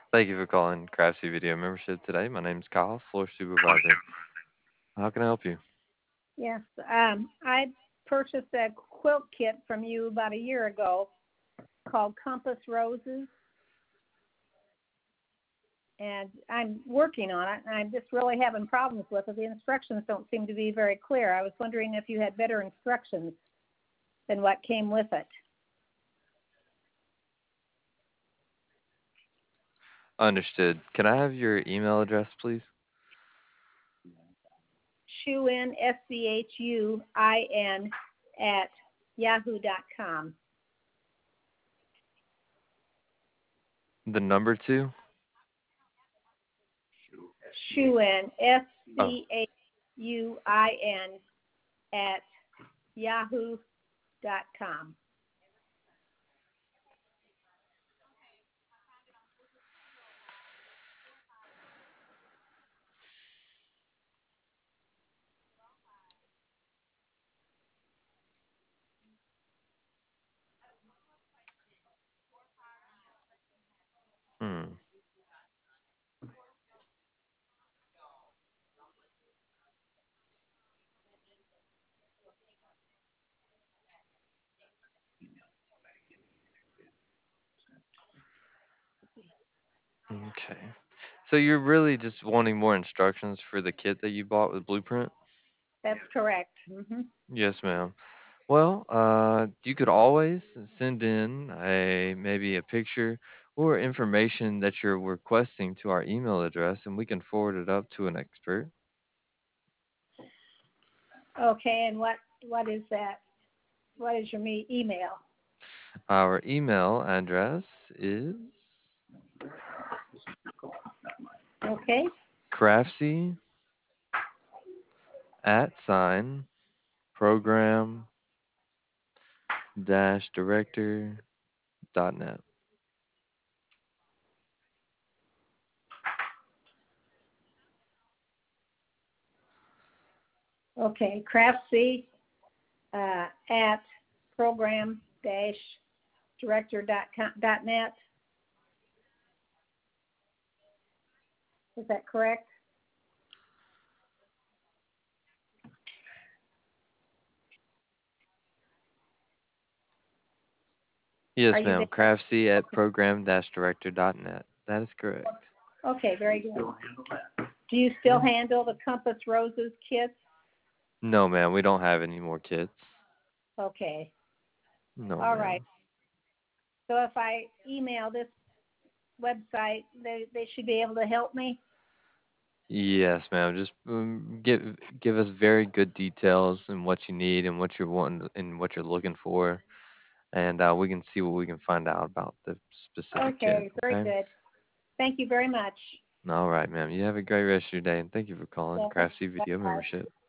Thank you for calling Craftsy Video Membership today. My name's Kyle, floor supervisor. How can I help you? Yes, I purchased a quilt kit from you about a year ago called Compass Roses, and I'm working on it, and I'm just really having problems with it. The instructions don't seem to be very clear. I was wondering if you had better instructions than what came with it. Understood. Can I have your email address, please? Schuin, Schuin, at yahoo.com. The number two? Schuin, Oh, Schuin, at yahoo.com. hmm. Okay. So you're really just wanting more instructions for the kit that you bought with Blueprint? That's correct. Yes, ma'am. Well, you could always send in a maybe a picture or information that you're requesting to our email address, and we can forward it up to an expert. Okay, and what is that? What is your email? Our email address is Okay, craftsy at sign program dash director dot net. okay, craftsy at program dash director.net. Is that correct? Are Yes, you ma'am. there? Craftsy at Okay, program dash director dot net. That is correct. okay, very good. Do you still Yeah. handle the Compass Roses kits? No, ma'am. We don't have any more kits. Okay, No, all right. ma'am. So if I email this website, they should be able to help me? Yes, ma'am. Just give us very good details and what you need and what you're wanting and what you're looking for, and we can see what we can find out about the specific kit. Okay, very Okay. good. Thank you very much. All right, ma'am. You have a great rest of your day, and thank you for calling Yeah, thank Craftsy you. Video Bye. Membership.